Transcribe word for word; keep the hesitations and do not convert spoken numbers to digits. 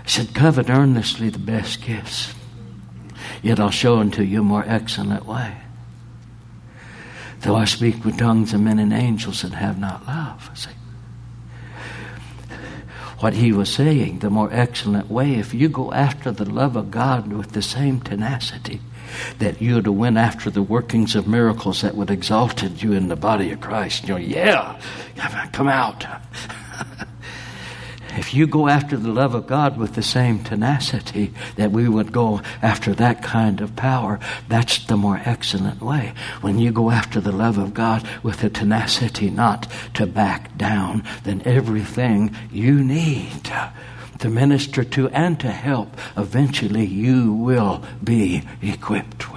He said, covet earnestly the best gifts, yet I'll show unto you a more excellent way. Though I speak with tongues of men and angels and have not love. See? What he was saying, the more excellent way, if you go after the love of God with the same tenacity that you'd have went after the workings of miracles that would exalted you in the body of Christ. You know, yeah, come out. If you go after the love of God with the same tenacity that we would go after that kind of power, that's the more excellent way. When you go after the love of God with the tenacity not to back down, then everything you need to minister to and to help, eventually you will be equipped with.